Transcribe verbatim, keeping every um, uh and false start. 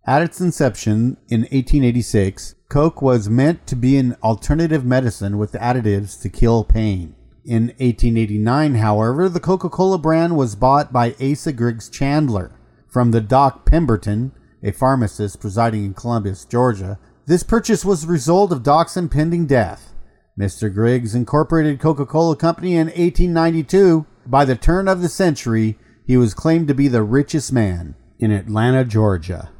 At its inception in eighteen eighty-six, Coke was meant to be an alternative medicine with additives to kill pain. In eighteen eighty-nine, however, the Coca-Cola brand was bought by Asa Griggs Chandler from the Doc Pemberton, a pharmacist presiding in Columbus, Georgia. This purchase was the result of Doc's impending death. Mister Griggs incorporated Coca-Cola Company in eighteen ninety-two. By the turn of the century, he was claimed to be the richest man in Atlanta, Georgia.